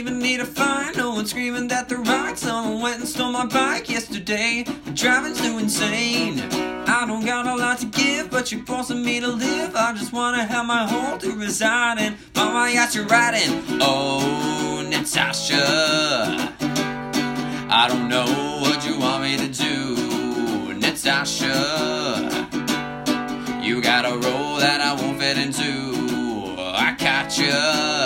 even need a fine. No one's screaming that they're right. Someone went and stole my bike yesterday. The driving's too insane. I don't got a lot to give, but you're forcing me to live. I just wanna have my home to reside in. Mama, yes, you're riding. Oh, Natasha, I don't know what you want me to do, Natasha. You got a role that I won't fit into. I caught you.